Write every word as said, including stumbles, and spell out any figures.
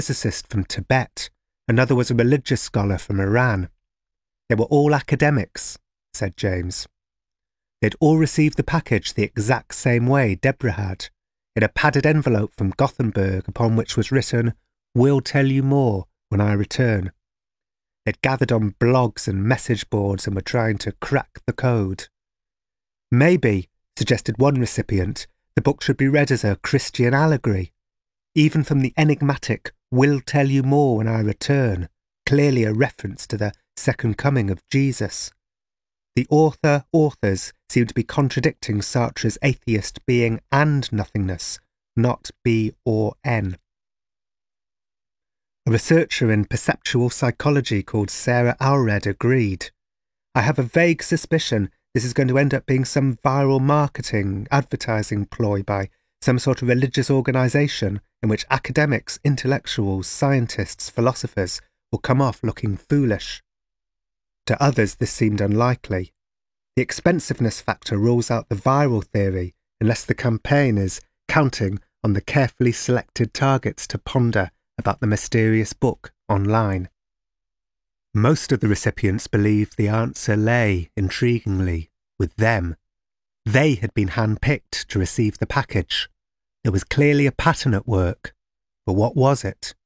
physicist from Tibet. Another was a religious scholar from Iran. They were all academics, said James. They'd all received the package the exact same way Deborah had, in a padded envelope from Gothenburg upon which was written, "We'll tell you more when I return." They'd gathered on blogs and message boards and were trying to crack the code. Maybe, suggested one recipient, the book should be read as a Christian allegory, even from the enigmatic "We'll tell you more when I return," clearly a reference to the second coming of Jesus. The author-authors seemed to be contradicting Sartre's atheist being and nothingness, not B or N. A researcher in perceptual psychology called Sarah Allred agreed. I have a vague suspicion this is going to end up being some viral marketing, advertising ploy by some sort of religious organisation in which academics, intellectuals, scientists, philosophers will come off looking foolish. To others this seemed unlikely. The expensiveness factor rules out the viral theory unless the campaign is counting on the carefully selected targets to ponder about the mysterious book online. Most of the recipients believed the answer lay, intriguingly, with them. They had been handpicked to receive the package. There was clearly a pattern at work, but what was it?